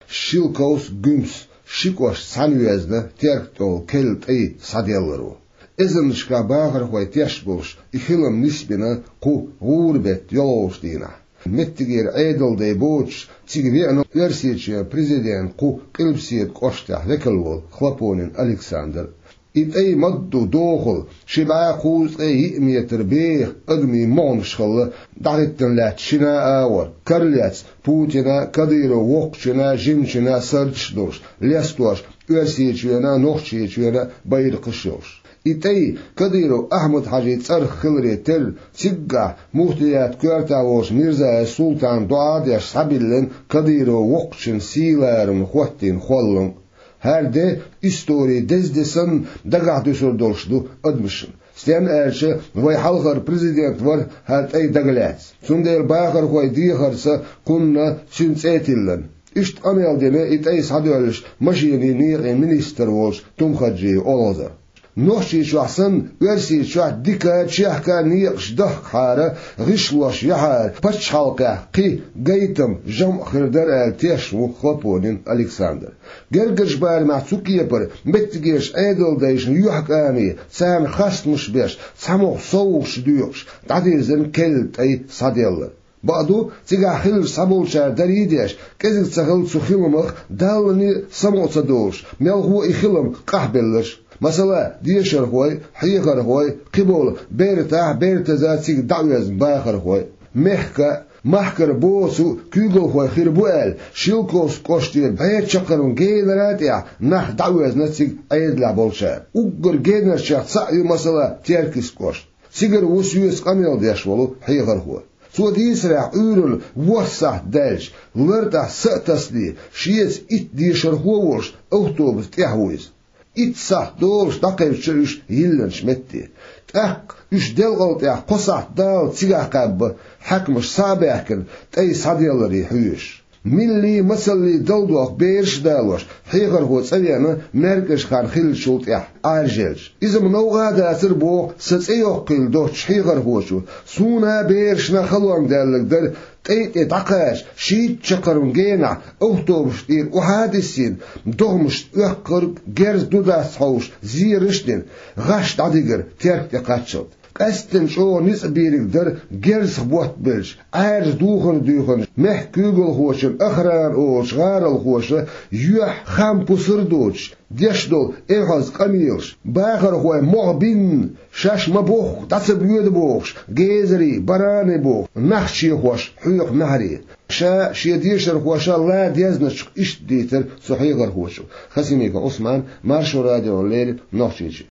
Shilkos Gums, Shikosh Sanvezna, Terktol, Kelt A. Sadelero. Ezenska Bagar White Yashbush, Ihilam Nispina, Ku Urbet Yolostina. Mettiger Edel de Boch, Tigriano Versicia, President Ku Kilpsiet Kosta, Vekelwol, Chlaponin Alexander. It a maddu dochel, Shiba Khuz a meter beer, Ugmi Monschel, Daritten Lat, Shina Hour, Karlets, Putina, Kadiro, Wokchina, Jimchina, Searchdos, Lestos, Versiciana, Nochchina, Bayer Kishos. إتي كديرو أحمد حاجي صار خلري تل سجع مهتيات كارتاوش ميرزا السلطان دعاد يشحبلن كديرو وقشن سيلارم خوتين خولن هرده استوري دزدسن دقع دوشور دولشدو أدمشن ستان أرشة وي حلقر بريزيدنت ور هات أي دقلات سندير باخر خوي ديخرسا كنا سنسيتلن إشت أميال دينا إتي سادوالش ماشيني نير منيستر ووش تمخجي أولوزر نوشي شو أحسن ورسي شو ديكا تشيحكا نيقش دخ حارة غشلوش يحار باتش حلقة قي قيتم جمع خردر التيشو خلبونين ألكسندر جرجش بار مع سوكي بر متجيش ايدل دايش يوحك آمي سام خاست مش بيش سامو صوش ديوش تعديزن كلت اي صاديل بعدو تيجا خيل سامو شار دريديش كذل تسخل سخيلمخ دالني سامو صدوش ميل هو إخيلم قحبلش مثلا ديشر هوي حيقر هوي قبول بيرتا ذاتيك دعوز باخر هوي محكر بوسو كيغل هوي خيربوال شيلكوس كوشتير بيت شقرون جينرات نح دعوز نتيك ايد لعبولشار اقر جينر شاق سعي مثلا تيركس كوشت سيجر وسيوس قميل ديشولو حيقر هوي سو ديسرع اورل وصح دالش لرتع سأتسلي شيس ات ديشر هووش اوتوبس تيهويز إتصح دورش دقيق شريش يلنش متي تأك إش دلغلط يا قصح دال تيجا قاب حكمش صابعكن تأي صديالري حيوش ملي مسلي دلدوخ بيرش دالوش حيغر هو تسويانا مركش خان خيل شلط يا عرجلش إذا منو غادا تربو ستسيوق قيل دوش حيغر هوشو سونا بيرشنا خلوان دالك در تيت اتعقاش شيت شقرون جينا اوتوبش دير وحادثين دومش اقر جرز دوداس حوش زيرشتن غشت عديقر تيرك تقاتشل قستن شو نس بيرك در جرز بوت بلش عارز دوخن مح كيغل خوشن اخران اوش غارل خوشن يوح خام بسر دوش ديشدو ايحاز قميلش باخر هو معبين شاش مبوخ تصب يود بوخش جيزري براني بوخ نخشي خوش حيق نهري شا شيديشر خوشا لا ديزنش اش ديتر صحيغر خوشو خسيميك عثمان مارشو راديو الليل نخشيجي